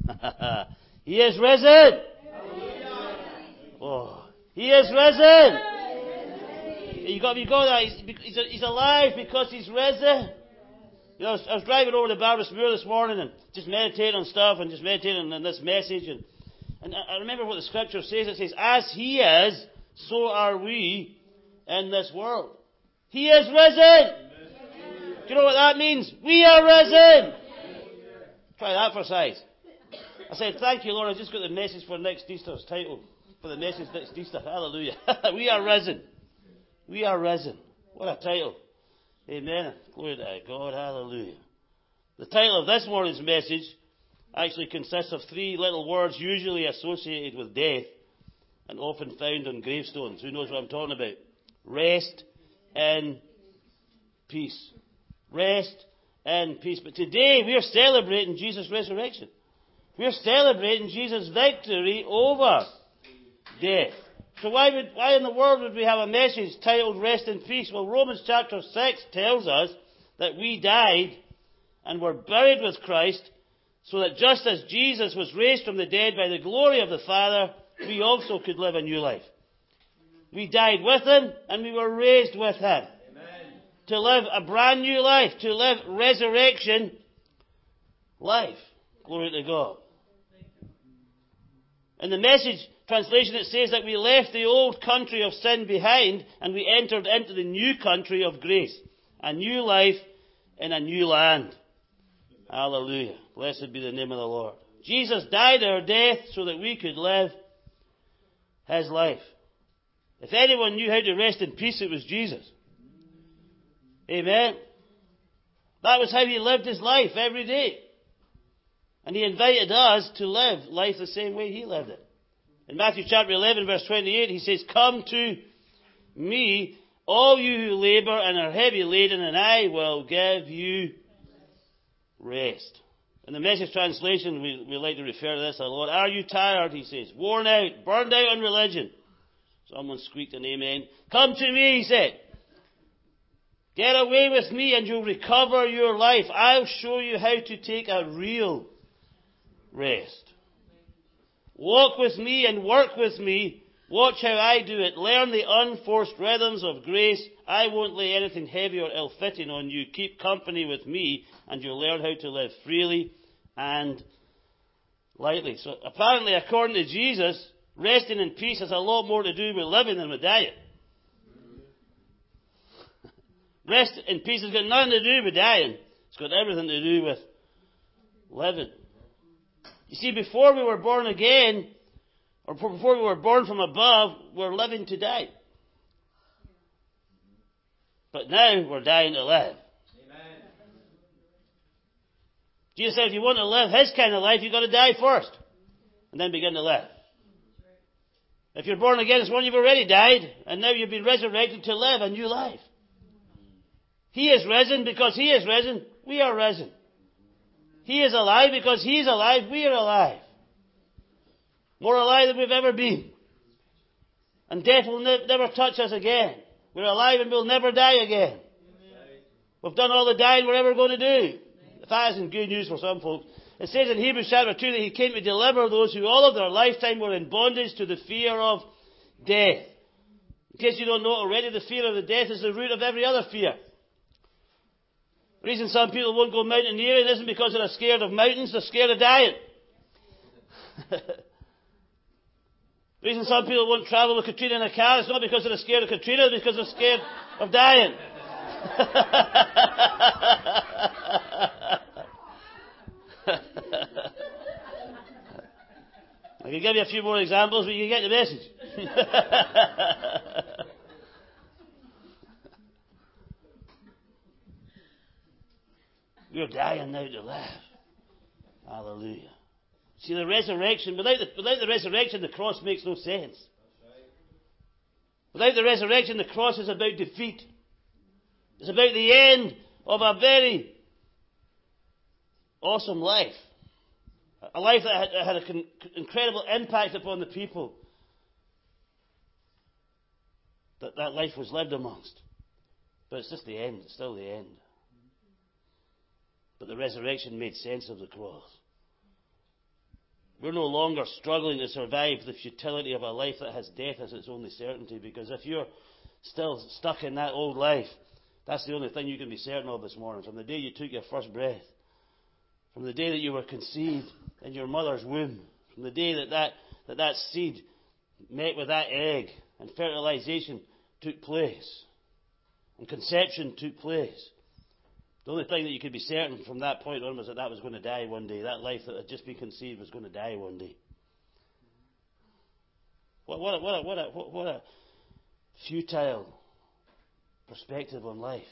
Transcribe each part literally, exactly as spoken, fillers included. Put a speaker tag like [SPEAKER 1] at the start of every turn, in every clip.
[SPEAKER 1] He is risen. Oh, he is risen. You got, you got that? He's, he's, he's alive because he's risen. You know, I was, I was driving over to Barbasmuir this morning and just meditating on stuff and just meditating on this message. And, and I remember what the scripture says. It says, as he is, so are we in this world. He is risen. Do you know what that means? We are risen. Try that for size. I said, thank you, Lord. I just got the message for next Easter's title. For the message next Easter. Hallelujah. We are risen. We are risen. What a title. Amen. Glory to God. Hallelujah. The title of this morning's message actually consists of three little words usually associated with death and often found on gravestones. Who knows what I'm talking about? Rest in peace. Rest in peace. But today we are celebrating Jesus' resurrection. We are celebrating Jesus' victory over death. So why would, why in the world would we have a message titled Rest in Peace? Well, Romans chapter six tells us that we died and were buried with Christ, so that just as Jesus was raised from the dead by the glory of the Father, we also could live a new life. We died with Him and we were raised with Him. Amen. To live a brand new life, to live resurrection life. Glory to God. In the Message translation it says that we left the old country of sin behind and we entered into the new country of grace. A new life in a new land. Hallelujah. Blessed be the name of the Lord. Jesus died our death so that we could live His life. If anyone knew how to rest in peace, it was Jesus. Amen. That was how He lived His life every day. And He invited us to live life the same way He lived it. In Matthew chapter eleven, verse twenty-eight, He says, come to me, all you who labour and are heavy laden, and I will give you rest. In the Message translation, we, we like to refer to this a lot. Are you tired, He says, worn out, burned out on religion? Someone squeaked an amen. Come to me, He said. Get away with me and you'll recover your life. I'll show you how to take a real rest. Walk with me and work with me. Watch how I do it. Learn the unforced rhythms of grace. I won't lay anything heavy or ill-fitting on you. Keep company with me and you'll learn how to live freely and lightly. So apparently, according to Jesus, resting in peace has a lot more to do with living than with dying. Rest in peace has got nothing to do with dying. It's got everything to do with living. You see, before we were born again, or before we were born from above, we're living to die. But now we're dying to live. Amen. Jesus said if you want to live His kind of life, you've got to die first. And then begin to live. If you're born again, it's when you've already died, and now you've been resurrected to live a new life. He is risen because He is risen. We are risen. He is alive because He's alive. We are alive. More alive than we've ever been. And death will ne- never touch us again. We're alive and we'll never die again. We've done all the dying we're ever going to do. That isn't good news for some folks. It says in Hebrews chapter two that He came to deliver those who all of their lifetime were in bondage to the fear of death. In case you don't know already, the fear of the death is the root of every other fear. The reason some people won't go mountaineering isn't because they're scared of mountains, they're scared of dying. The reason some people won't travel with Katrina in a car is not because they're scared of Katrina, it's because they're scared of dying. I can give you a few more examples, but you get the message. We're dying now to live. Hallelujah. See, the resurrection, without the, without the resurrection, the cross makes no sense. Without the resurrection, the cross is about defeat. It's about the end of a very awesome life. A life that had, had an incredible impact upon the people that that life was lived amongst. But it's just the end. It's still the end. But the resurrection made sense of the cross. We're no longer struggling to survive the futility of a life that has death as its only certainty. Because if you're still stuck in that old life, that's the only thing you can be certain of this morning. From the day you took your first breath, from the day that you were conceived in your mother's womb, from the day that that, that, that seed met with that egg and fertilization took place and conception took place, the only thing that you could be certain from that point on was that that was going to die one day. That life that had just been conceived was going to die one day. What, what, a, what, a, what, a, what a futile perspective on life.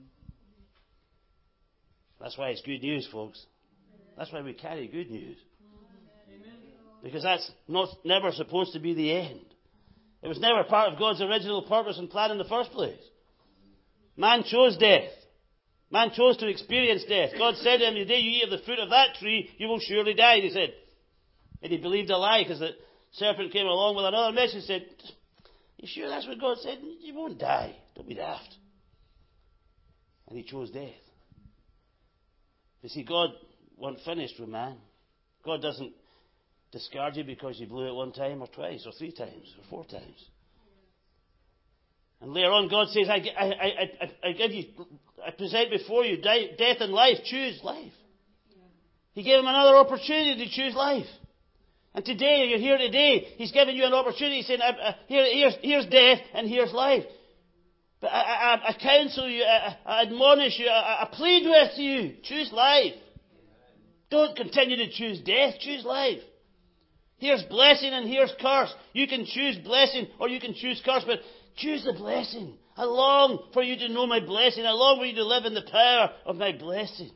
[SPEAKER 1] That's why it's good news, folks. That's why we carry good news. Because that's not never supposed to be the end. It was never part of God's original purpose and plan in the first place. Man chose death. Man chose to experience death. God said to him, the day you eat of the fruit of that tree, you will surely die, he said. And he believed a lie because the serpent came along with another message and said, you sure that's what God said? You won't die. Don't be daft. And he chose death. You see, God wasn't finished with man. God doesn't discard you because you blew it one time or twice or three times or four times. And later on, God says, I, I, I, I give you, I present before you death and life. Choose life. He gave him another opportunity to choose life. And today, you're here today, He's given you an opportunity. He's saying, uh, uh, here, here's, here's death and here's life. But I, I, I counsel you, I, I admonish you, I, I plead with you. Choose life. Don't continue to choose death. Choose life. Here's blessing and here's curse. You can choose blessing or you can choose curse, but choose the blessing. I long for you to know my blessing. I long for you to live in the power of my blessing.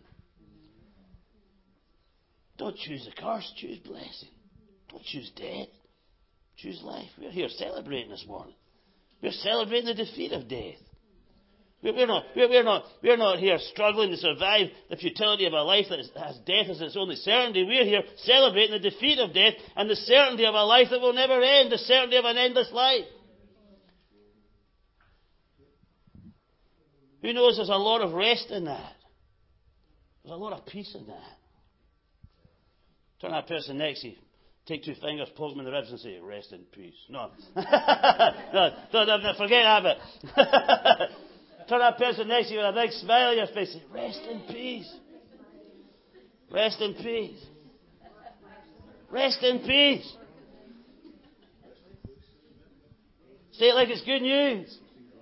[SPEAKER 1] Don't choose the curse. Choose blessing. Don't choose death. Choose life. We're here celebrating this morning. We're celebrating the defeat of death. We're not, we're not, we're not here struggling to survive the futility of a life that has death as its only certainty. We're here celebrating the defeat of death and the certainty of a life that will never end, the certainty of an endless life. Who knows there's a lot of rest in that? There's a lot of peace in that. Turn that person next to you. Take two fingers, poke them in the ribs and say, rest in peace. No. no, no, no, forget that bit. Turn that person next to you with a big smile on your face and say, rest in peace. Rest in peace. Rest in peace. Say it like it's good news.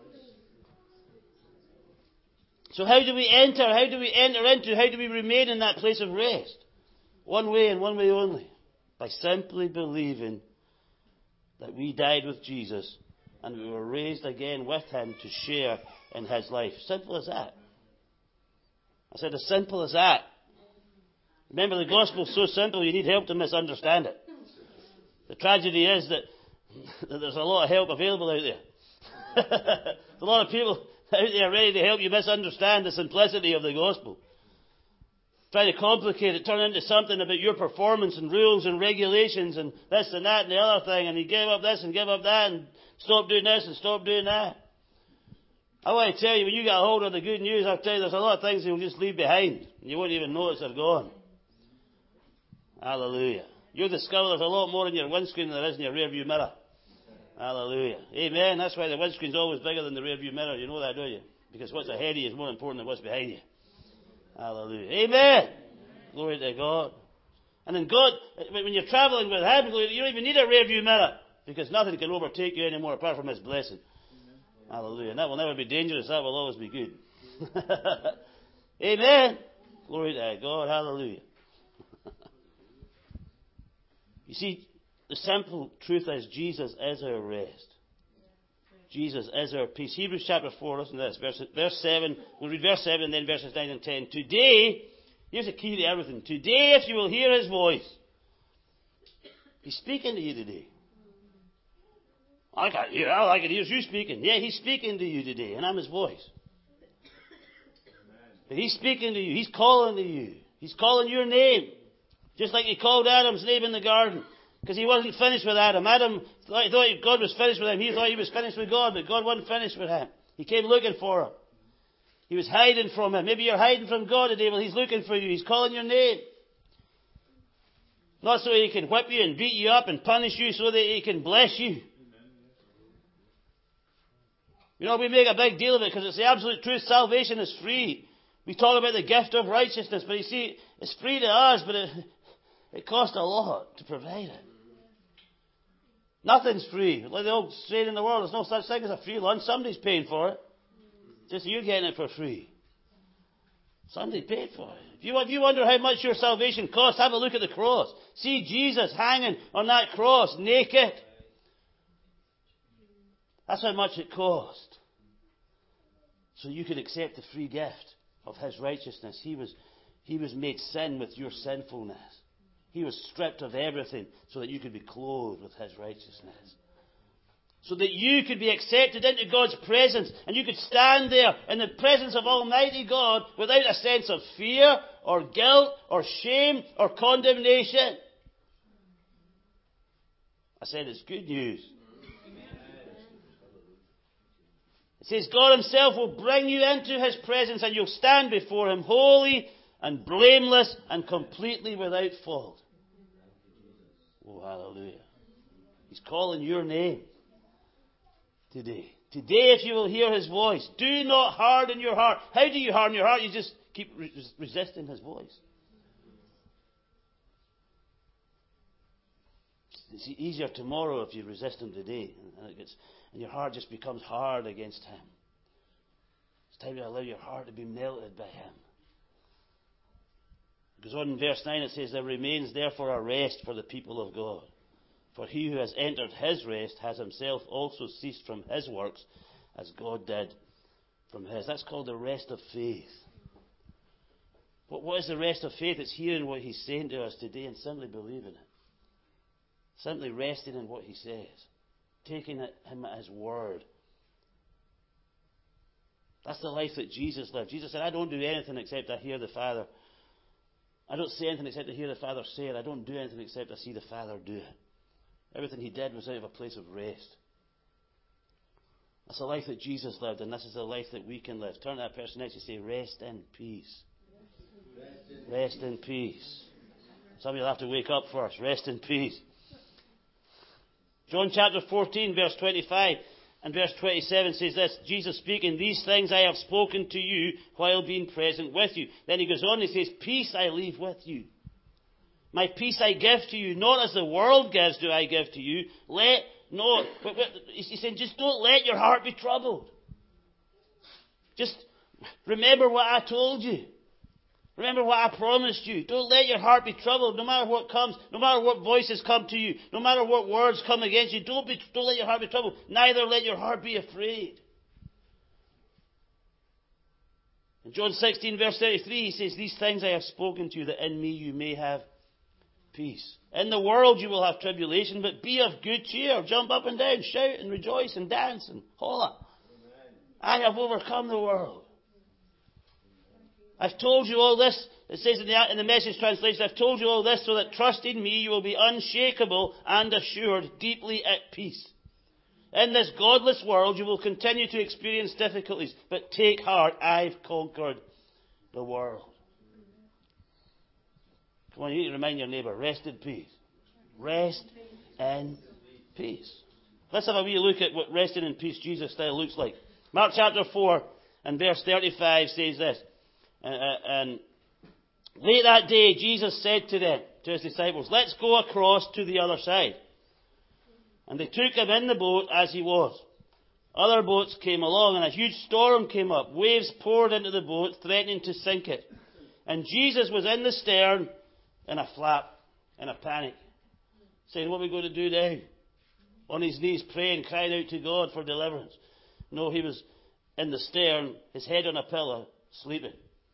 [SPEAKER 1] So how do we enter? How do we enter into? How do we remain in that place of rest? One way and one way only. By simply believing that we died with Jesus and we were raised again with Him to share in His life. Simple as that. I said as simple as that. Remember, the gospel is so simple you need help to misunderstand it. The tragedy is that, that there's a lot of help available out there. There's a lot of people out there ready to help you misunderstand the simplicity of the gospel. Try to complicate it, turn it into something about your performance and rules and regulations and this and that and the other thing, and you give up this and give up that and stop doing this and stop doing that. I want to tell you, when you get a hold of the good news, I'll tell you there's a lot of things you'll just leave behind. And you won't even notice they're gone. Hallelujah. You'll discover there's a lot more in your windscreen than there is in your rearview mirror. Hallelujah. Amen. That's why the windscreen's always bigger than the rearview mirror. You know that, don't you? Because what's ahead of you is more important than what's behind you. Hallelujah. Amen. Glory to God. And then God, when you're traveling with Him, you don't even need a rearview mirror because nothing can overtake you anymore apart from His blessing. Amen. Hallelujah. And that will never be dangerous. That will always be good. Amen. Glory to God. Hallelujah. You see, the simple truth is Jesus is our rest. Jesus is our peace. Hebrews chapter four, listen to this, verse, verse seven. We'll read verse seven and then verses nine and ten. Today, here's the key to everything. Today, if you will hear His voice, He's speaking to you today. I can't hear. All I can hear is you speaking. Yeah, He's speaking to you today, and I'm His voice. But He's speaking to you. He's calling to you. He's calling your name. Just like He called Adam's name in the garden. Because He wasn't finished with Adam. Adam thought, thought God was finished with him. He thought he was finished with God, but God wasn't finished with him. He came looking for him. He was hiding from Him. Maybe you're hiding from God today. Well, He's looking for you. He's calling your name. Not so that he can whip you and beat you up and punish you, so that he can bless you. You know, we make a big deal of it because it's the absolute truth. Salvation is free. We talk about the gift of righteousness, but you see, it's free to us, but it, it costs a lot to provide it. Nothing's free. Like the old saying in the world, there's no such thing as a free lunch. Somebody's paying for it. Just you're getting it for free. Somebody paid for it. If you, if you wonder how much your salvation costs, have a look at the cross. See Jesus hanging on that cross, naked. That's how much it cost. So you could accept the free gift of His righteousness. He was, he was made sin with your sinfulness. He was stripped of everything so that you could be clothed with His righteousness. So that you could be accepted into God's presence and you could stand there in the presence of Almighty God without a sense of fear or guilt or shame or condemnation. I said it's good news. It says God Himself will bring you into His presence and you'll stand before Him holy and blameless and completely without fault. Oh, hallelujah. He's calling your name today. Today, if you will hear His voice, do not harden your heart. How do you harden your heart? You just keep re- resisting His voice. It's easier tomorrow if you resist Him today. And, it gets, and your heart just becomes hard against Him. It's time to allow your heart to be melted by Him. It goes on in verse nine, it says, there remains therefore a rest for the people of God. For he who has entered his rest has himself also ceased from his works, as God did from his. That's called the rest of faith. But what is the rest of faith? It's hearing what He's saying to us today and simply believing it. Simply resting in what He says. Taking it, Him at His word. That's the life that Jesus lived. Jesus said, I don't do anything except I hear the Father. I don't say anything except I hear the Father say it. I don't do anything except I see the Father do it. Everything He did was out of a place of rest. That's the life that Jesus lived, and this is the life that we can live. Turn to that person next to you and say, rest in peace. Rest in peace. Some of you will have to wake up first. Rest in peace. John chapter fourteen, verse twenty-five and verse twenty-seven says this, Jesus speaking, these things I have spoken to you while being present with you. Then He goes on and He says, peace I leave with you. My peace I give to you, not as the world gives do I give to you. Let not, He's saying, just don't let your heart be troubled. Just remember what I told you. Remember what I promised you. Don't let your heart be troubled, no matter what comes, no matter what voices come to you, no matter what words come against you. Don't be, don't let your heart be troubled. Neither let your heart be afraid. In John sixteen, verse thirty-three, He says, these things I have spoken to you, that in me you may have peace. In the world you will have tribulation, but be of good cheer. Jump up and down, shout and rejoice and dance and holler. I have overcome the world. I've told you all this, it says in the, in the Message translation, I've told you all this so that trusting me you will be unshakable and assured, deeply at peace. In this godless world you will continue to experience difficulties, but take heart, I've conquered the world. Come on, you need to remind your neighbour, rest in peace. Rest in peace. Let's have a wee look at what resting in peace Jesus style looks like. Mark chapter four and verse thirty-five says this. Uh, and late that day, Jesus said to them, to His disciples, let's go across to the other side. And they took Him in the boat as He was. Other boats came along, and a huge storm came up. Waves poured into the boat, threatening to sink it. And Jesus was in the stern in a flap, in a panic, saying, what are we going to do now? On His knees praying, crying out to God for deliverance. No, He was in the stern, His head on a pillow, sleeping.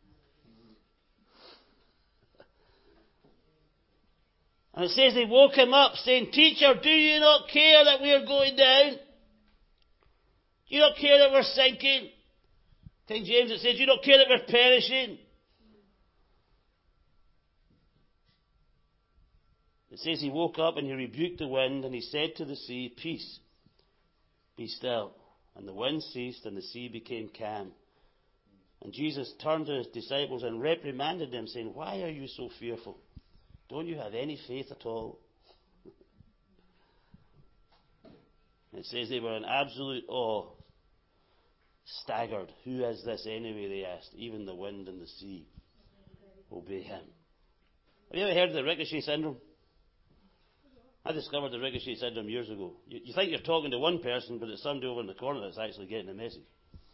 [SPEAKER 1] And it says they woke Him up, saying, Teacher, do you not care that we are going down? Do you not care that we're sinking? King James, it says, do you not care that we're perishing? It says He woke up and He rebuked the wind and He said to the sea, peace, be still. And the wind ceased and the sea became calm. And Jesus turned to His disciples and reprimanded them, saying, why are you so fearful? Don't you have any faith at all? It says they were in absolute awe, staggered. Who is this anyway, they asked. Even the wind and the sea obey him. Have you ever heard of the ricochet syndrome? I discovered the ricochet syndrome years ago. You, you think you're talking to one person, but it's somebody over in the corner that's actually getting the message.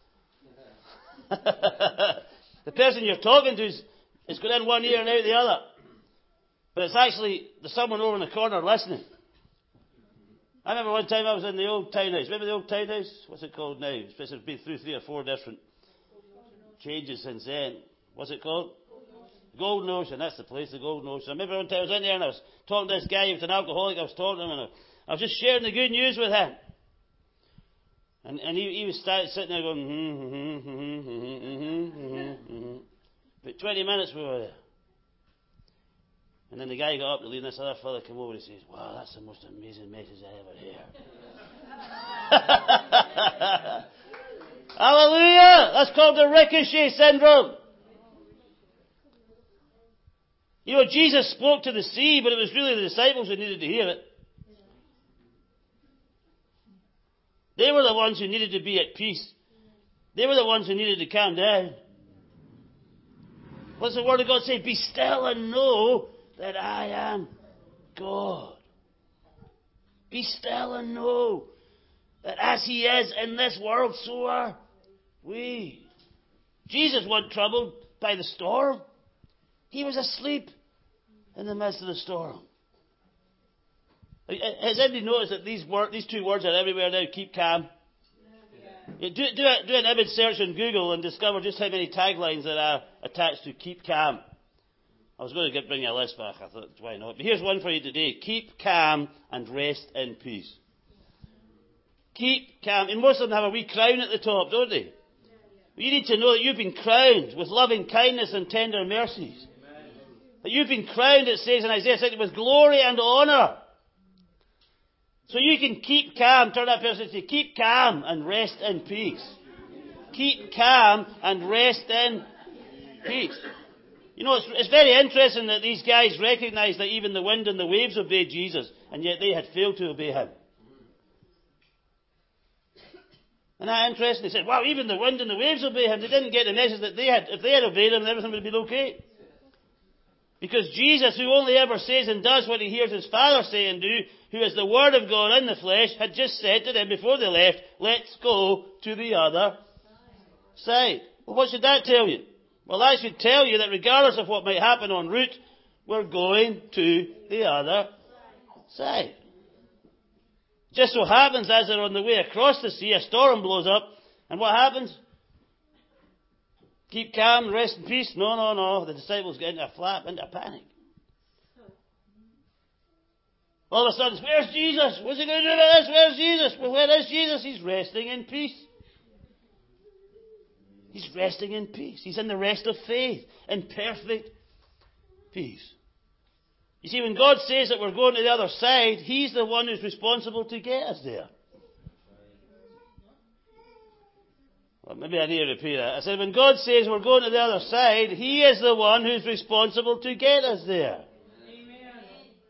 [SPEAKER 1] The person you're talking to is, is going in one ear and out the other. But it's actually there's someone over in the corner listening. I remember one time I was in the old townhouse. Remember the old townhouse? What's it called now? It's been through three or four different changes since then. What's it called? Golden Ocean. That's the place, the Golden Ocean. I remember one time I was in there and I was talking to this guy. He was an alcoholic. I was talking to him and I, I was just sharing the good news with him. And, and he, he was start, sitting there going, mm-hmm, mm-hmm, mm-hmm, mm-hmm, mm-hmm, mm-hmm. About twenty minutes we were there. And then the guy got up to leave, and this other fella came over and he says, wow, that's the most amazing message I ever heard. Hallelujah! That's called the ricochet syndrome. You know, Jesus spoke to the sea, but it was really the disciples who needed to hear it. They were the ones who needed to be at peace. They were the ones who needed to calm down. What's the Word of God say? Be still and know that I am God. Be still and know that as He is in this world, so are we. Jesus wasn't troubled by the storm. He was asleep in the midst of the storm. Has anybody noticed that these word, these two words are everywhere now? Keep calm. Yeah, do, do, a, do an image search on Google and discover just how many taglines there are attached to keep calm. I was going to get, bring you a list back. I thought, why not? But here's one for you today. Keep calm and rest in peace. Keep calm. And most of them have a wee crown at the top, don't they? But you need to know that you've been crowned with loving kindness and tender mercies. That you've been crowned, it says in Isaiah sixty, with glory and honour. So you can keep calm. Turn that person and say, keep calm and rest in peace. Keep calm and rest in peace. You know, it's, it's very interesting that these guys recognized that even the wind and the waves obeyed Jesus, and yet they had failed to obey Him. Isn't that interesting? They said, wow, even the wind and the waves obey Him. They didn't get the message that they had, if they had obeyed Him, everything would have been okay. Because Jesus, who only ever says and does what He hears His Father say and do, who is the Word of God in the flesh, had just said to them before they left, let's go to the other side. Well, what should that tell you? Well, that should tell you that regardless of what might happen en route, we're going to the other side. Just so happens, as they're on the way across the sea, a storm blows up, and what happens? Keep calm, rest in peace. No, no, no. The disciples get into a flap, into a panic. All of a sudden, where's Jesus? What's He going to do about this? Where's Jesus? Well, where is Jesus? He's resting in peace. He's resting in peace. He's in the rest of faith, in perfect peace. You see, when God says that we're going to the other side, He's the one who's responsible to get us there. Well, maybe I need to repeat that. I said, when God says we're going to the other side, He is the one who's responsible to get us there. Amen.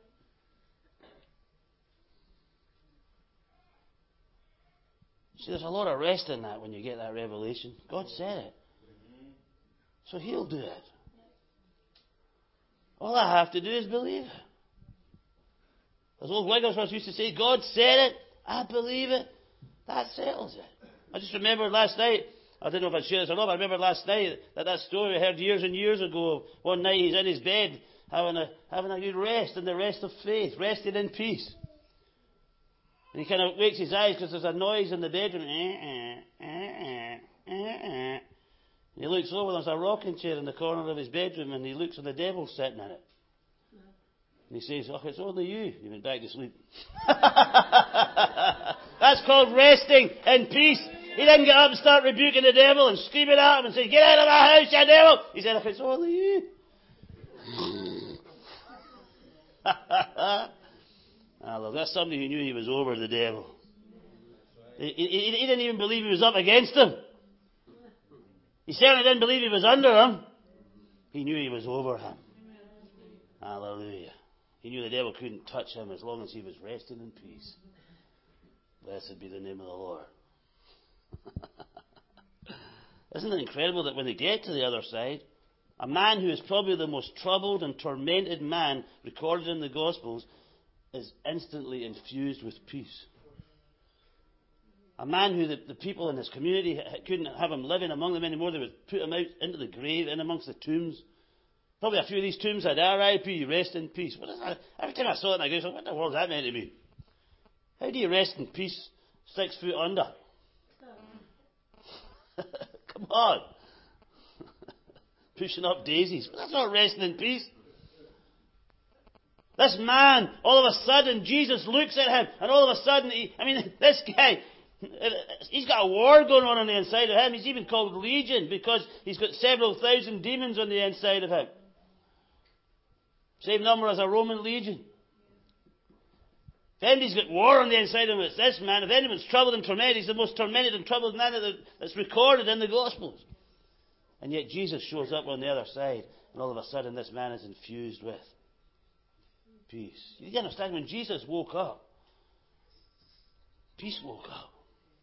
[SPEAKER 1] See, there's a lot of rest in that when you get that revelation. God said it. So He'll do it. All I have to do is believe it. As old Wigglesworth used to say, God said it, I believe it, that settles it. I just remembered last night, I don't know if I'd share this or not, but I remember last night that that story I heard years and years ago. One night he's in his bed having a, having a good rest, in the rest of faith, resting in peace. And he kind of wakes his eyes because there's a noise in the bedroom. And he looks over, there's a rocking chair in the corner of his bedroom, and he looks and the devil's sitting in it. And he says, oh, it's only you. He went back to sleep. That's called resting in peace. He didn't get up and start rebuking the devil and screaming at him and say, get out of my house, you devil. He said, it's only you. Ah, look, that's somebody who knew he was over the devil. He, he, he didn't even believe he was up against him. He certainly didn't believe he was under him. He knew he was over him. Hallelujah. He knew the devil couldn't touch him as long as he was resting in peace. Blessed be the name of the Lord. Isn't it incredible that when they get to the other side, a man who is probably the most troubled and tormented man recorded in the Gospels is instantly infused with peace. A man who the, the people in his community couldn't have him living among them anymore. They would put him out into the grave, in amongst the tombs. Probably a few of these tombs had R I P, rest in peace. What is that? Every time I saw it, I go, what the world is that meant to be? How do you rest in peace six foot under? Come on. Pushing up daisies. That's not resting in peace. This man, all of a sudden, Jesus looks at him, and all of a sudden, he, I mean, this guy, he's got a war going on on the inside of him. He's even called Legion because he's got several thousand demons on the inside of him. Same number as a Roman legion. If anybody's got war on the inside of him, it's this man. If anyone's troubled and tormented, he's the most tormented and troubled man that's recorded in the Gospels. And yet Jesus shows up on the other side, and all of a sudden this man is infused with peace. You understand, when Jesus woke up, peace woke up.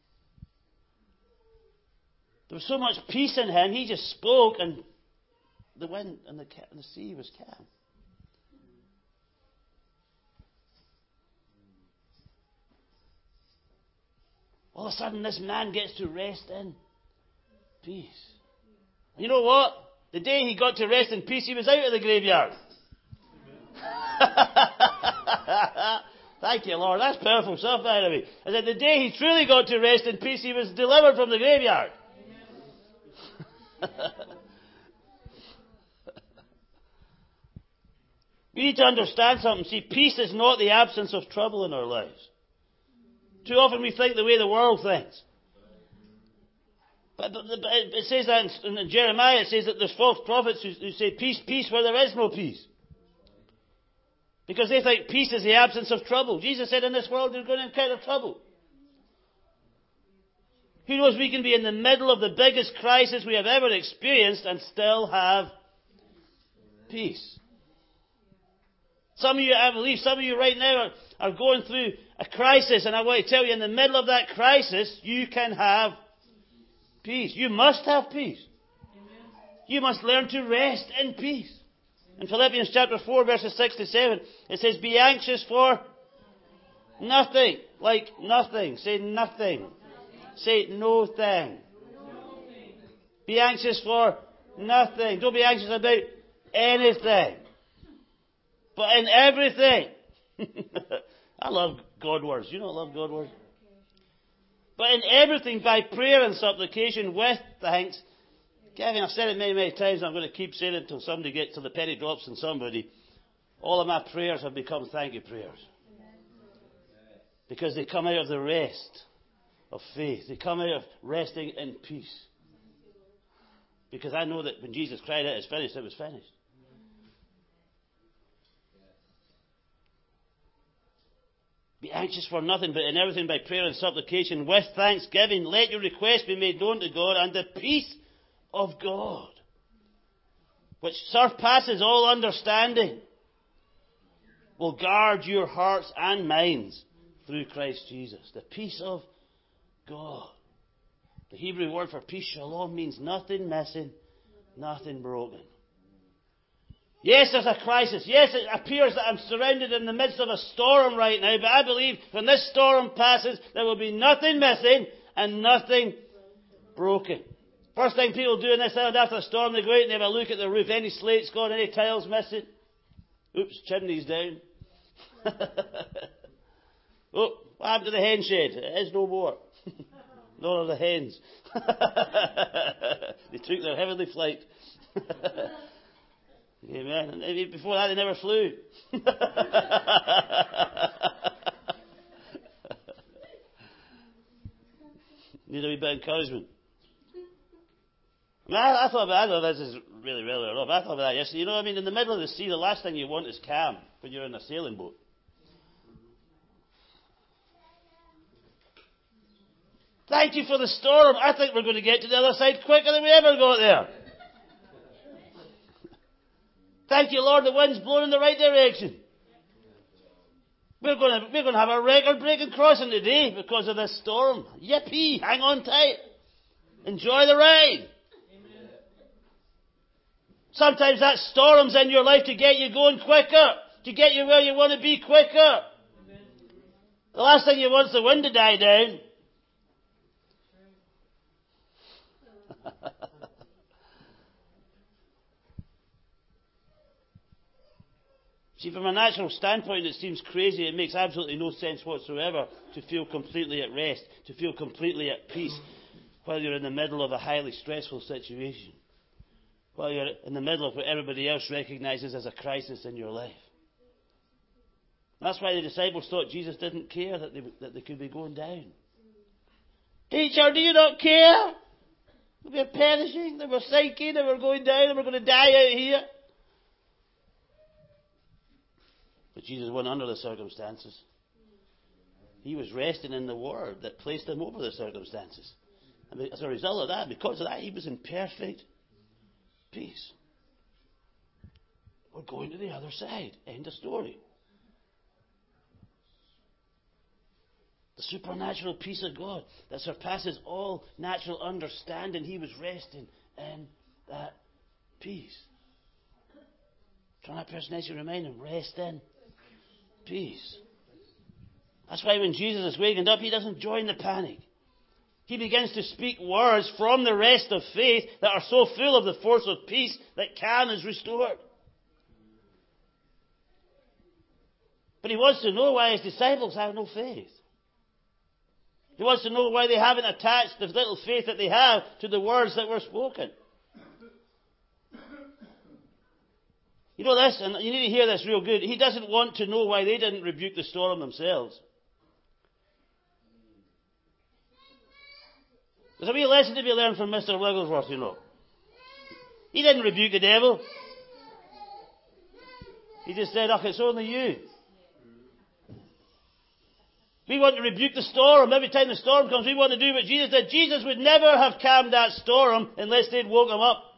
[SPEAKER 1] There was so much peace in him, he just spoke, and the wind and the, and the sea was calm. All of a sudden, this man gets to rest in peace. You know what? The day he got to rest in peace, he was out of the graveyard. Thank you, Lord. That's powerful stuff, by the way. I said, the day he truly got to rest in peace, he was delivered from the graveyard. We need to understand something. See, peace is not the absence of trouble in our lives. Too often we think the way the world thinks. But, but, but it says that in, in Jeremiah, it says that there's false prophets who, who say peace, peace, where there is no peace. Because they think peace is the absence of trouble. Jesus said in this world you're going to encounter trouble. Who knows, we can be in the middle of the biggest crisis we have ever experienced and still have peace. Some of you, I believe, some of you right now are, are going through a crisis, and I want to tell you, in the middle of that crisis, you can have peace. You must have peace. You must learn to rest in peace. In Philippians chapter four, verses six to seven, it says, be anxious for nothing. Like nothing. Say nothing. Say no thing. Be anxious for nothing. Don't be anxious about anything. But in everything. I love God words. You know I love God words? But in everything, by prayer and supplication with thanks. Kevin, I've said it many, many times, and I'm going to keep saying it until somebody gets till the penny drops in somebody. All of my prayers have become thank you prayers. Because they come out of the rest of faith. They come out of resting in peace. Because I know that when Jesus cried out, it's finished, it was finished. Be anxious for nothing, but in everything by prayer and supplication with thanksgiving, let your requests be made known to God, and the peace of God, which surpasses all understanding, will guard your hearts and minds through Christ Jesus. The peace of God. The Hebrew word for peace, shalom, means nothing missing, nothing broken. Yes, there's a crisis. Yes, it appears that I'm surrounded in the midst of a storm right now, but I believe when this storm passes, there will be nothing missing and nothing broken. First thing people do in this island after a storm, they go out and they have a look at the roof. Any slates gone, any tiles missing? Oops, chimney's down. Oh, what happened to the hen shed? It is no more. Nor are the hens. They took their heavenly flight. Amen. And before that, they never flew. Need a wee bit of encouragement. I, mean, I, I thought about I know this is really, really rough. I thought about that yesterday. You know what I mean? In the middle of the sea, the last thing you want is calm when you're in a sailing boat. Thank you for the storm. I think we're going to get to the other side quicker than we ever got there. Thank you, Lord, the wind's blowing in the right direction. We're going to, we're going to have a record-breaking crossing today because of this storm. Yippee! Hang on tight. Enjoy the ride. Amen. Sometimes that storm's in your life to get you going quicker, to get you where you want to be quicker. Amen. The last thing you want is the wind to die down. See, from a natural standpoint, it seems crazy. It makes absolutely no sense whatsoever to feel completely at rest, to feel completely at peace, while you're in the middle of a highly stressful situation, while you're in the middle of what everybody else recognizes as a crisis in your life. That's why the disciples thought Jesus didn't care that they, that they could be going down. Teacher, do you not care? We're perishing, they were sinking, they were going down, they were going to die out here. But Jesus wasn't under the circumstances. He was resting in the Word that placed him over the circumstances. And as a result of that, because of that, he was in perfect peace. We're going to the other side. End of story. The supernatural peace of God that surpasses all natural understanding. He was resting in that peace. Trying that person next to you, remind him, rest in peace. That's why when Jesus is wakened up, he doesn't join the panic. He begins to speak words from the rest of faith that are so full of the force of peace that calm is restored. But he wants to know why his disciples have no faith. He wants to know why they haven't attached the little faith that they have to the words that were spoken. You know this, and you need to hear this real good. He doesn't want to know why they didn't rebuke the storm themselves. There's a wee lesson to be learned from Mister Wigglesworth, you know. He didn't rebuke the devil. He just said, "Oh, it's only you." We want to rebuke the storm. Every time the storm comes, we want to do what Jesus did. Jesus would never have calmed that storm unless they'd woke him up.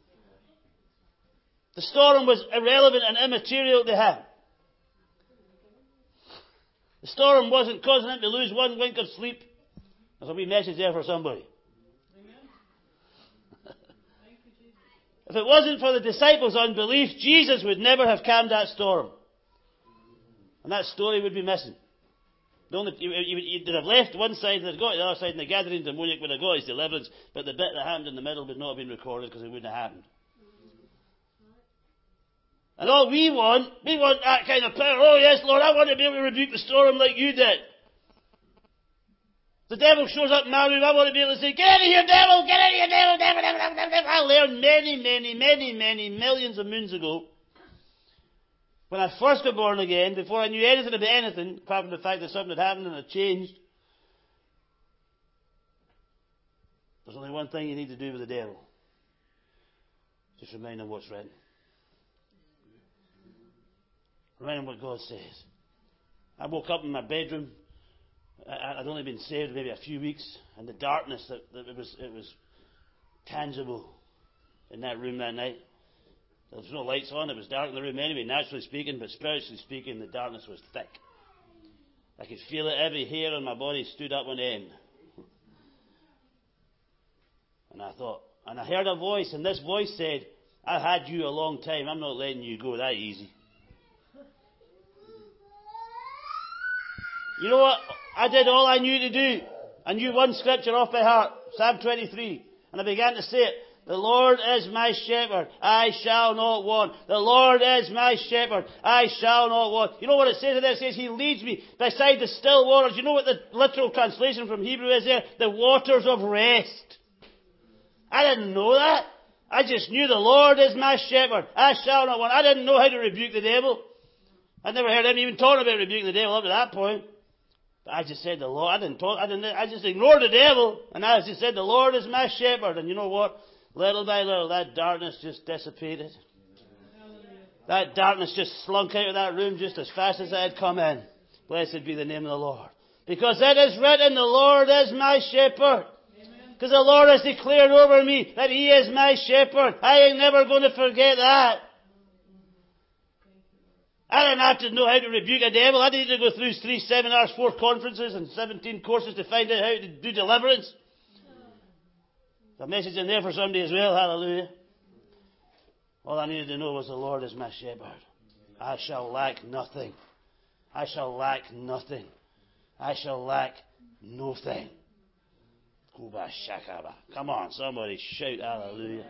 [SPEAKER 1] The storm was irrelevant and immaterial to him. The storm wasn't causing him to lose one wink of sleep. There's a wee message there for somebody. If it wasn't for the disciples' unbelief, Jesus would never have calmed that storm. And that story would be missing. The only, you, you, you'd have left one side and they'd got to the other side, and the gathering demoniac would have got his deliverance, but the bit that happened in the middle would not have been recorded because it wouldn't have happened. And all we want, we want that kind of power. Oh yes, Lord, I want to be able to rebuke the storm like you did. The devil shows up in my room, I want to be able to say, "Get out of here, devil! Get out of here, devil! devil, devil, devil, devil. I learned many, many, many, many millions of moons ago, when I first got born again, before I knew anything about anything, apart from the fact that something had happened and it changed, there's only one thing you need to do with the devil. Just remind him what's written. Remind him what God says. I woke up in my bedroom. I'd only been saved maybe a few weeks, and the darkness that, that it was it was tangible in that room that night. There was no lights on. It was dark in the room anyway, naturally speaking, but spiritually speaking, the darkness was thick. I could feel it. Every hair on my body stood up on end. And I thought, and I heard a voice, and this voice said, "I've had you a long time. I'm not letting you go that easy." You know what? I did all I knew to do. I knew one scripture off by heart, Psalm twenty-three. And I began to say it. The Lord is my shepherd, I shall not want. The Lord is my shepherd, I shall not want. You know what it says there? It says He leads me beside the still waters. You know what the literal translation from Hebrew is there? The waters of rest. I didn't know that. I just knew the Lord is my shepherd, I shall not want. I didn't know how to rebuke the devil. I'd never heard him even talking about rebuking the devil up to that point. But I just said the Lord. I didn't talk. I didn't. I just ignored the devil, and I just said the Lord is my shepherd. And you know what? Little by little, that darkness just dissipated. That darkness just slunk out of that room just as fast as I had come in. Blessed be the name of the Lord. Because it is written, the Lord is my shepherd. Because the Lord has declared over me that He is my shepherd. I ain't never going to forget that. I didn't have to know how to rebuke a devil. I didn't need to go through three seminars, four conferences, and seventeen courses to find out how to do deliverance. There's a message in there for somebody as well. Hallelujah. All I needed to know was the Lord is my shepherd. I shall lack nothing. I shall lack nothing. I shall lack nothing. Come on, somebody shout hallelujah.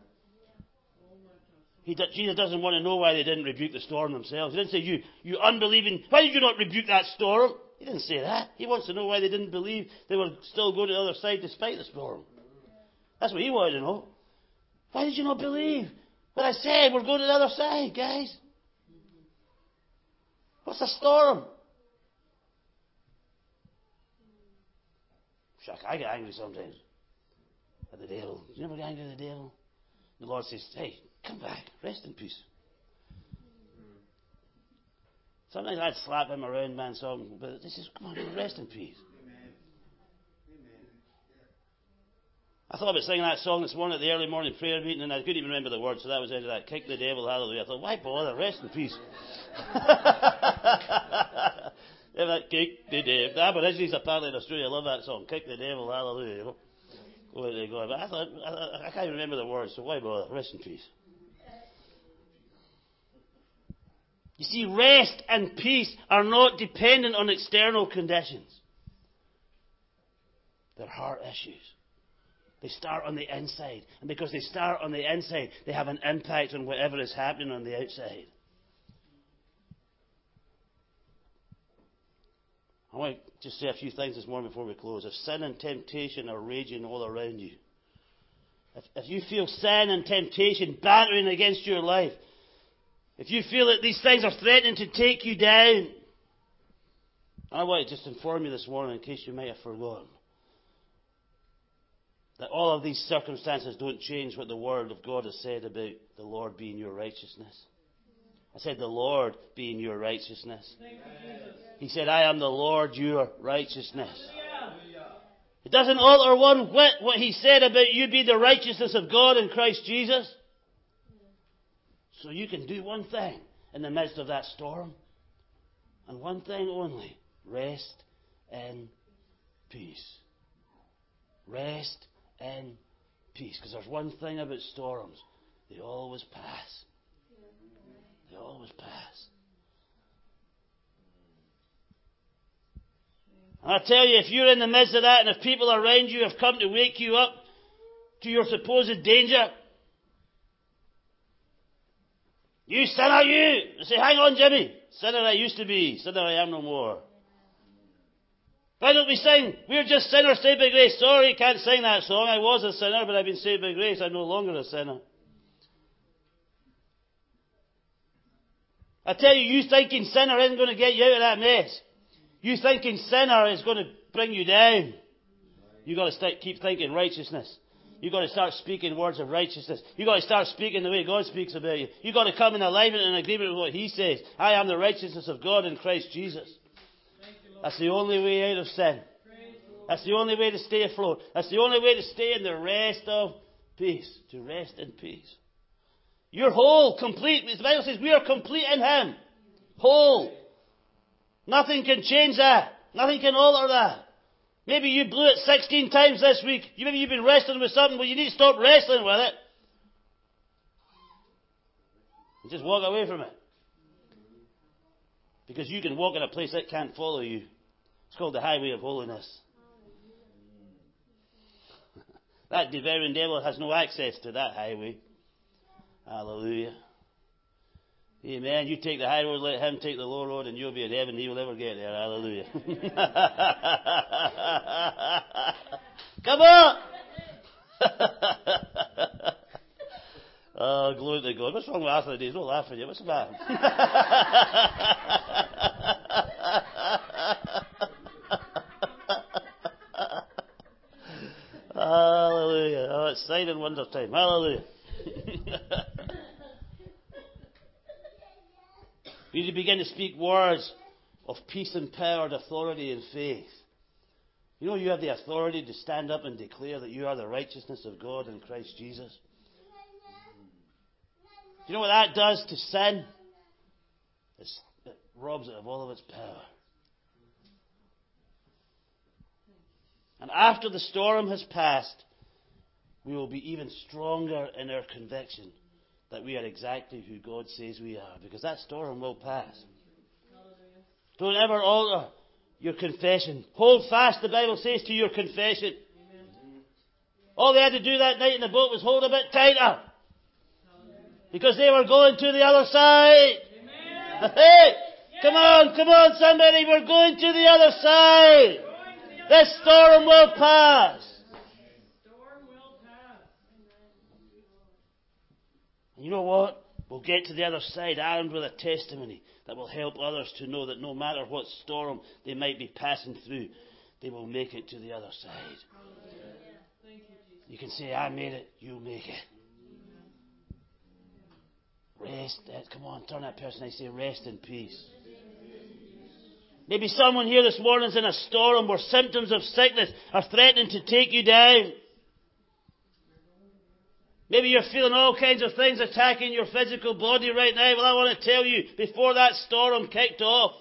[SPEAKER 1] He, Jesus doesn't want to know why they didn't rebuke the storm themselves. He didn't say, you, you unbelieving, why did you not rebuke that storm? He didn't say that. He wants to know why they didn't believe they would still go to the other side despite the storm. That's what he wanted to know. Why did you not believe what I said? We're going to the other side, guys. What's the storm? Shuck, I get angry sometimes at the devil. Do you ever get angry at the devil? The Lord says, hey, come back, rest in peace. Sometimes I'd slap him around, man, so, but this is, come on, rest in peace. I thought about singing that song this morning at the early morning prayer meeting, and I couldn't even remember the words, so that was the end of that. Kick the devil, hallelujah. I thought, why bother? Rest in peace. Yeah, that kick the devil. The Aborigines apparently in Australia love that song. Kick the devil, hallelujah. You know? Go where they go. But I thought, I, I can't even remember the words, so why bother? Rest in peace. You see, rest and peace are not dependent on external conditions. They're heart issues. They start on the inside. And because they start on the inside, they have an impact on whatever is happening on the outside. I want to just say a few things this morning before we close. If sin and temptation are raging all around you, if, if you feel sin and temptation battering against your life, if you feel that these things are threatening to take you down, I want to just inform you this morning, in case you might have forgotten, that all of these circumstances don't change what the Word of God has said about the Lord being your righteousness. I said the Lord being your righteousness. He said, I am the Lord your righteousness. It doesn't alter one whit what He said about you being the righteousness of God in Christ Jesus. So you can do one thing in the midst of that storm. And one thing only. Rest in peace. Rest in peace. Because there's one thing about storms. They always pass. They always pass. And I tell you, if you're in the midst of that and if people around you have come to wake you up to your supposed danger, you sinner, you! They say, hang on, Jimmy. Sinner I used to be. Sinner I am no more. Why don't we sing, we're just sinners saved by grace? Sorry, can't sing that song. I was a sinner, but I've been saved by grace. I'm no longer a sinner. I tell you, you thinking sinner isn't going to get you out of that mess. You thinking sinner is going to bring you down. You've got to start, keep thinking righteousness. You've got to start speaking words of righteousness. You've got to start speaking the way God speaks about you. You've got to come in alignment and agreement with what He says. I am the righteousness of God in Christ Jesus. That's the only way out of sin. That's the only way to stay afloat. That's the only way to stay in the rest of peace. To rest in peace. You're whole, complete. The Bible says we are complete in Him. Whole. Nothing can change that. Nothing can alter that. Maybe you blew it sixteen times this week. Maybe you've been wrestling with something, but you need to stop wrestling with it. And just walk away from it. Because you can walk in a place that can't follow you. It's called the highway of holiness. That devouring devil has no access to that highway. Hallelujah. Amen. You take the high road, let Him take the low road, and you'll be in heaven. He will never get there. Hallelujah. Come on! Oh, glory to God. What's wrong with after the days? Don't laugh at you. What's the matter? Hallelujah. Oh, it's sign and wonder time. Hallelujah. We need to begin to speak words of peace and power, and authority and faith. You know you have the authority to stand up and declare that you are the righteousness of God in Christ Jesus. Do you know what that does to sin? It's, it robs it of all of its power. And after the storm has passed, we will be even stronger in our conviction that we are exactly who God says we are, because that storm will pass. Don't ever alter your confession. Hold fast, the Bible says, to your confession. All they had to do that night in the boat was hold a bit tighter, because they were going to the other side. Hey, come on, come on, somebody, we're going to the other side. This storm will pass. And you know what? We'll get to the other side armed with a testimony that will help others to know that no matter what storm they might be passing through, they will make it to the other side. You can say, I made it, you'll make it. Rest. Come on, turn that person. I say, rest in peace. Maybe someone here this morning is in a storm where symptoms of sickness are threatening to take you down. Maybe you're feeling all kinds of things attacking your physical body right now. Well, I want to tell you, before that storm kicked off,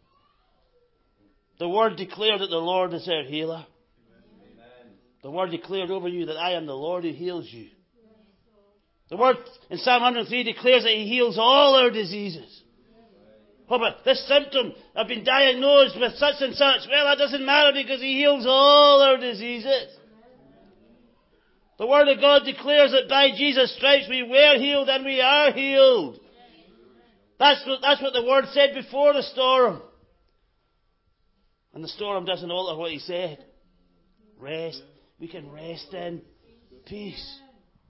[SPEAKER 1] the Word declared that the Lord is our healer. Amen. The Word declared over you that I am the Lord who heals you. The Word in Psalm one hundred three declares that He heals all our diseases. Oh, but this symptom, I've been diagnosed with such and such. Well, that doesn't matter because He heals all our diseases. The Word of God declares that by Jesus' stripes we were healed and we are healed. That's what, that's what the Word said before the storm. And the storm doesn't alter what He said. Rest. We can rest in peace.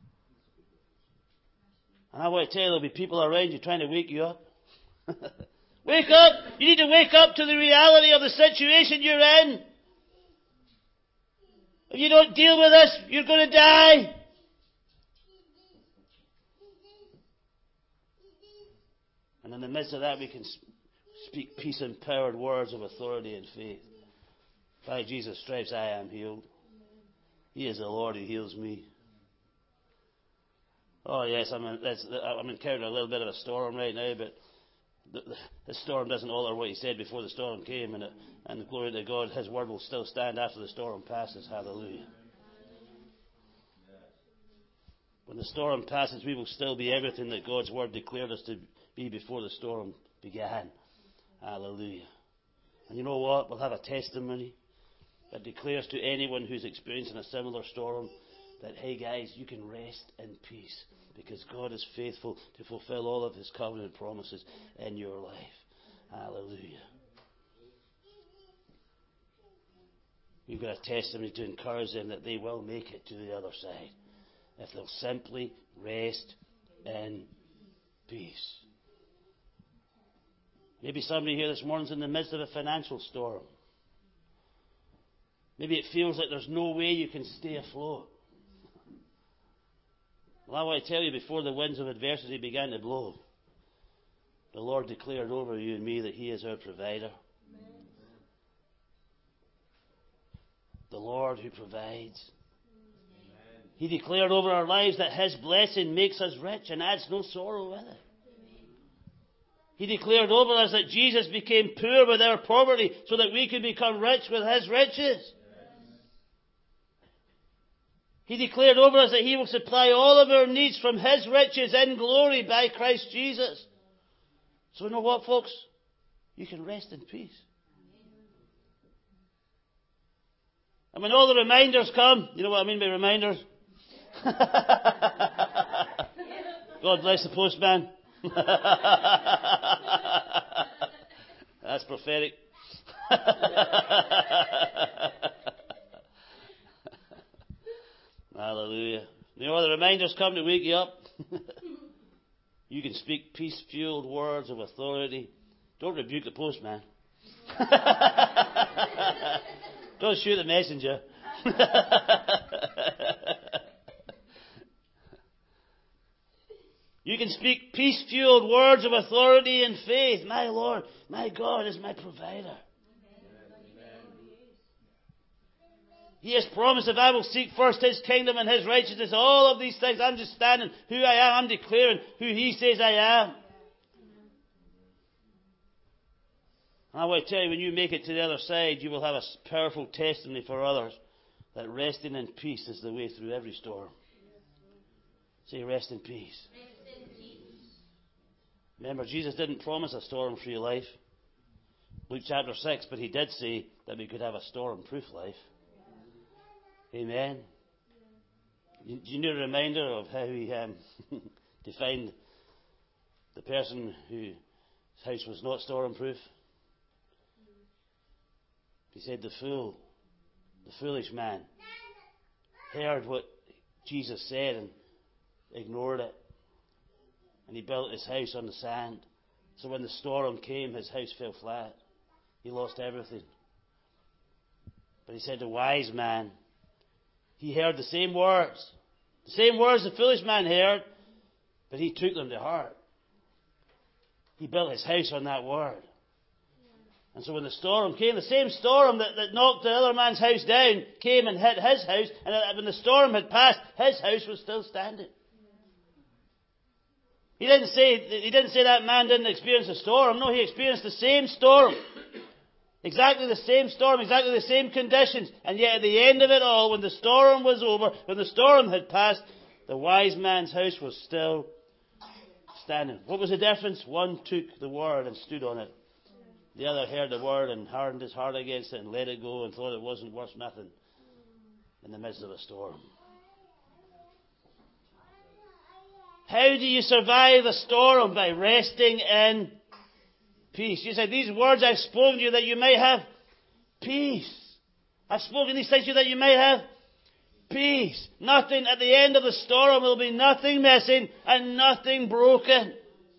[SPEAKER 1] And I want to tell you, there'll be people around you trying to wake you up. Wake up! You need to wake up to the reality of the situation you're in. If you don't deal with this, you're going to die. And in the midst of that, we can speak peace-empowered words of authority and faith. By Jesus' stripes, I am healed. He is the Lord who heals me. Oh, yes, I'm, in, I'm encountering a little bit of a storm right now, but the, the, the storm doesn't alter what He said before the storm came, and, it, and the glory to God, His word will still stand after the storm passes. Hallelujah. When the storm passes, we will still be everything that God's word declared us to be before the storm began. Hallelujah. And you know what? We'll have a testimony that declares to anyone who's experiencing a similar storm that, hey guys, you can rest in peace, because God is faithful to fulfill all of His covenant promises in your life. Hallelujah. We've got a testimony to encourage them that they will make it to the other side if they'll simply rest in peace. Maybe somebody here this morning is in the midst of a financial storm. Maybe it feels like there's no way you can stay afloat. Well, I want to tell you, before the winds of adversity began to blow, the Lord declared over you and me that He is our provider. Amen. The Lord who provides. Amen. He declared over our lives that His blessing makes us rich and adds no sorrow with it. Amen. He declared over us that Jesus became poor with our poverty so that we could become rich with His riches. He declared over us that He will supply all of our needs from His riches in glory by Christ Jesus. So you know what, folks? You can rest in peace. And when all the reminders come, you know what I mean by reminders? God bless the postman. That's prophetic. Hallelujah. You know, the reminders come to wake you up. You can speak peace-fueled words of authority. Don't rebuke the postman. Don't shoot the messenger. You can speak peace-fueled words of authority and faith. My Lord, my God is my provider. He has promised, if I will seek first His kingdom and His righteousness, all of these things, I'm just standing who I am. I'm declaring who He says I am. I want to tell you, when you make it to the other side, you will have a powerful testimony for others that resting in peace is the way through every storm. Say, rest in peace.
[SPEAKER 2] Rest in peace.
[SPEAKER 1] Remember, Jesus didn't promise a storm-free life. Luke chapter six, but he did say that we could have a storm-proof life. Amen. Do you need a reminder of how he um, defined the person whose house was not storm-proof? He said the fool, the foolish man, heard what Jesus said and ignored it. And he built his house on the sand. So when the storm came, his house fell flat. He lost everything. But he said the wise man, he heard the same words. The same words the foolish man heard, but he took them to heart. He built his house on that word. And so when the storm came, the same storm that, that knocked the other man's house down came and hit his house. And when the storm had passed, his house was still standing. He didn't say, he didn't say that man didn't experience a storm. No, he experienced the same storm. Exactly the same storm, exactly the same conditions. And yet at the end of it all, when the storm was over, when the storm had passed, the wise man's house was still standing. What was the difference? One took the word and stood on it. The other heard the word and hardened his heart against it and let it go and thought it wasn't worth nothing in the midst of a storm. How do you survive a storm? By resting in peace. You say, these words I've spoken to you that you may have peace. I've spoken these things to you that you may have peace. Nothing at the end of the storm will be nothing missing and nothing broken.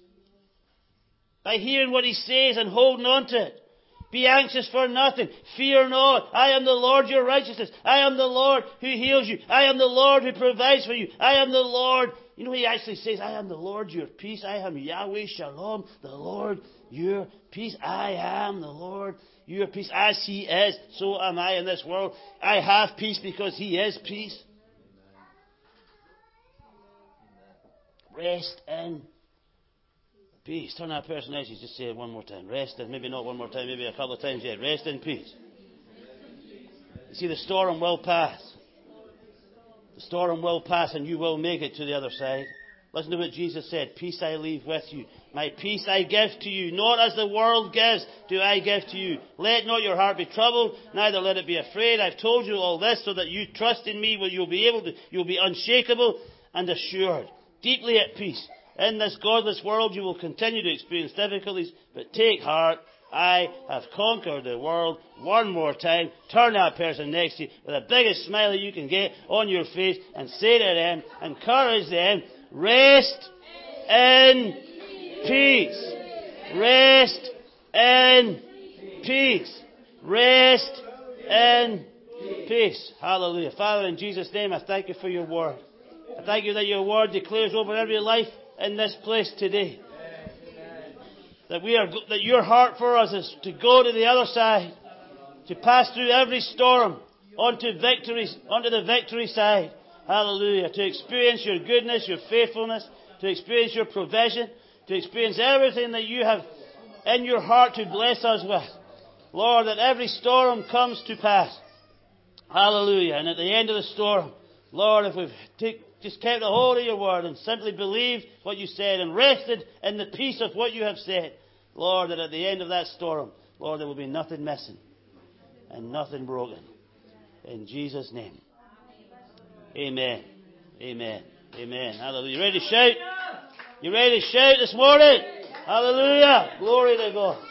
[SPEAKER 1] By hearing what he says and holding on to it. Be anxious for nothing. Fear not. I am the Lord your righteousness. I am the Lord who heals you. I am the Lord who provides for you. I am the Lord. You know, he actually says, I am the Lord your peace. I am Yahweh Shalom, the Lord your peace. I am the Lord your peace. As he is, so am I in this world. I have peace because he is peace. Rest in peace. Turn that person out. Just say it one more time. Rest in, maybe not one more time, maybe a couple of times yet. Rest in peace. You see, the storm will pass. The storm will pass and you will make it to the other side. Listen to what Jesus said. Peace I leave with you. My peace I give to you. Not as the world gives do I give to you. Let not your heart be troubled, neither let it be afraid. I've told you all this so that you trust in me. Well, you'll be able to, you'll be unshakable and assured. Deeply at peace. In this godless world you will continue to experience difficulties, but take heart. I have conquered the world. One more time. Turn that person next to you with the biggest smile that you can get on your face and say to them, encourage them, rest in peace. Rest in peace. Rest in peace. Hallelujah. Father, in Jesus' name, I thank you for your word. I thank you that your word declares over every life in this place today. That we are, that your heart for us is to go to the other side, to pass through every storm onto victory, onto the victory side. Hallelujah. To experience your goodness, your faithfulness, to experience your provision, to experience everything that you have in your heart to bless us with. Lord, that every storm comes to pass. Hallelujah. And at the end of the storm, Lord, if we've take, just kept a hold of your word and simply believed what you said and rested in the peace of what you have said, Lord, that at the end of that storm, Lord, there will be nothing missing and nothing broken. In Jesus' name. Amen. Amen. Amen. Hallelujah. You ready to shout? You ready to shout this morning? Hallelujah. Glory to God.